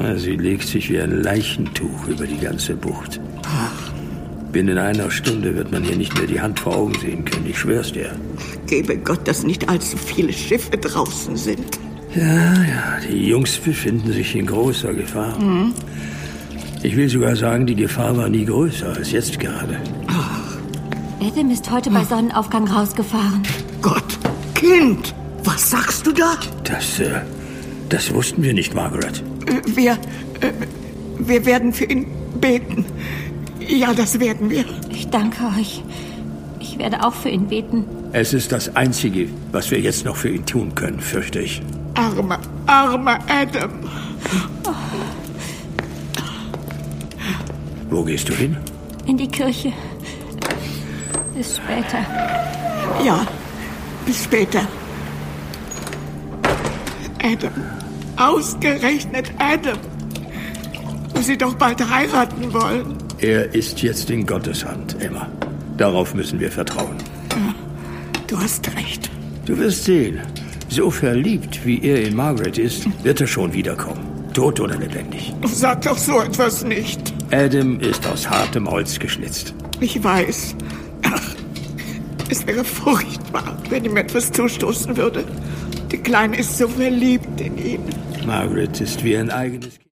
Sie legt sich wie ein Leichentuch über die ganze Bucht. Binnen einer Stunde wird man hier nicht mehr die Hand vor Augen sehen können, ich schwör's dir. Gebe Gott, dass nicht allzu viele Schiffe draußen sind. Ja, die Jungs befinden sich in großer Gefahr. Ich will sogar sagen, die Gefahr war nie größer als jetzt gerade. Adam ist heute bei Sonnenaufgang rausgefahren. Gott, Kind, was sagst du da? Das wussten wir nicht, Margaret. Wir werden für ihn beten. Ja, das werden wir. Ich danke euch. Ich werde auch für ihn beten. Es ist das Einzige, was wir jetzt noch für ihn tun können, fürchte ich. Armer Adam. Wo gehst du hin? In die Kirche. Bis später. Ja, bis später. Adam. Ausgerechnet Adam. Wo sie doch bald heiraten wollen. Er ist jetzt in Gottes Hand, Emma. Darauf müssen wir vertrauen. Ja, du hast recht. Du wirst sehen. So verliebt, wie er in Margaret ist, wird er schon wiederkommen. Tot oder lebendig. Sag doch so etwas nicht. Adam ist aus hartem Holz geschnitzt. Ich weiß. Ach, es wäre furchtbar, wenn ihm etwas zustoßen würde. Die Kleine ist so verliebt in ihn. Margaret ist wie ein eigenes Kind.